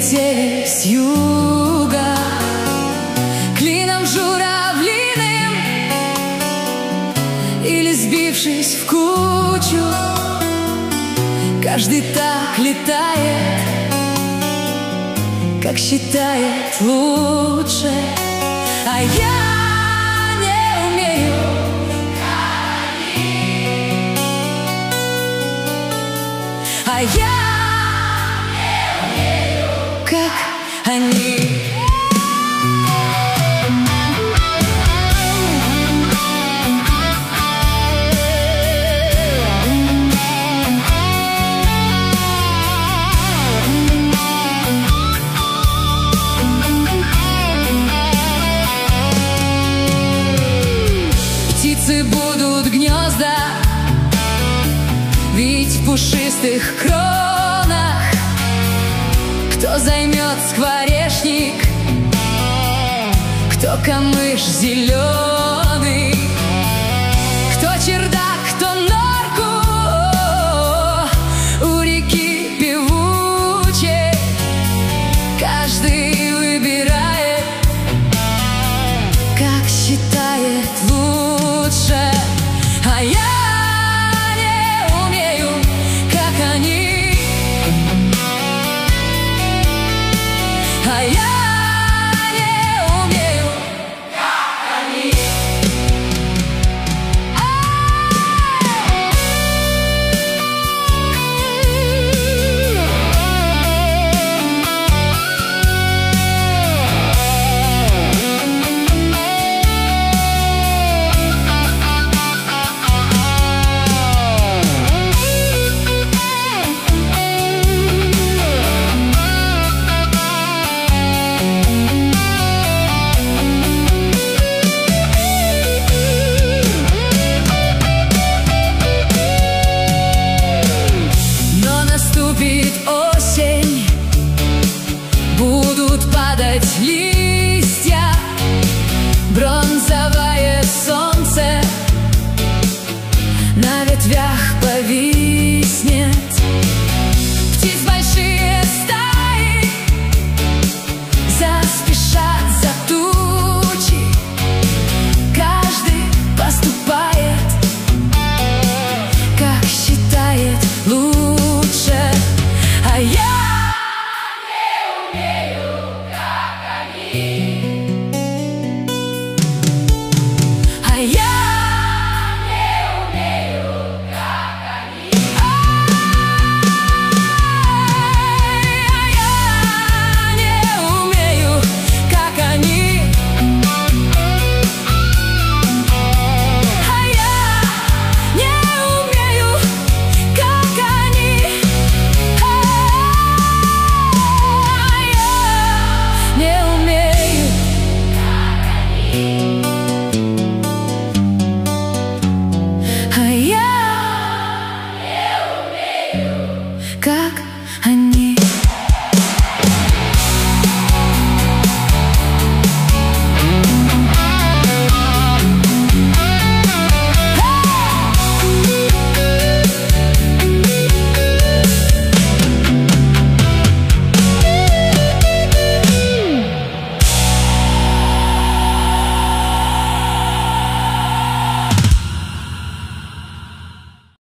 прилетели с юга клином журавлиным, или сбившись в кучу, каждый так летает, как считает лучше. А я не умею, как они. А я не умею, как они. Птицы будут гнезда вить в пушистых кронах. Кто займет скворечник, кто камыш зеленый, кто чердак, кто норку у реки певучей. Каждый выбирает, как считает лучше. А я не умею, как они. А я не умею, как они. Наступит осень, будут падать листья.